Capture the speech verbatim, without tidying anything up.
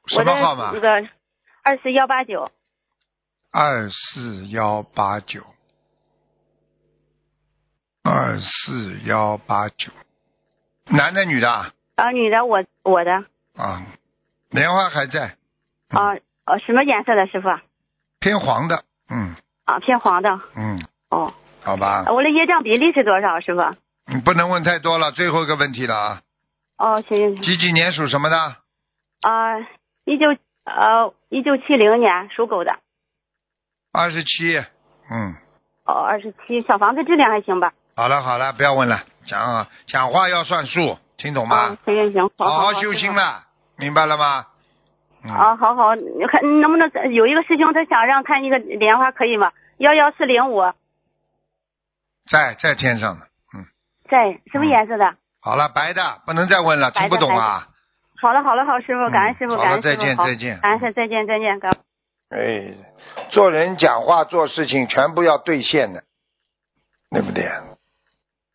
什么号码？ 那个二四幺八九。 二四幺八九。二四幺八九。男的女的？ 啊，女的，我我的。 啊，莲花还在。 嗯、啊，呃，什么颜色的师傅？ 偏黄的，嗯。 啊，偏黄的。 嗯。 哦。 好吧。 我的业障比例是多少，师傅？ 你不能问太多了，最后一个问题了啊。 哦，行行行。 几几年属什么的？ 啊，一九呃一九七零年属狗的。 二十七，嗯。 哦，二十七，小房子质量还行吧？ 好了好了，不要问了，讲啊，讲话要算数，听懂吗？ 哦，行行行，好好好修心了，明白了吗？ 嗯、啊，好好，你看能不能有一个师兄他想让看一个莲花，可以吗？幺幺四零五。 在在天上的，嗯。 在什么颜色的？ 嗯、好了，白的，不能再问了，听不懂啊。 好了好了好，师傅，感恩师傅， 嗯、 感恩师傅， 再见再见， 感恩师再见再见，感恩。 哎，做人讲话做事情全部要兑现的，对不对？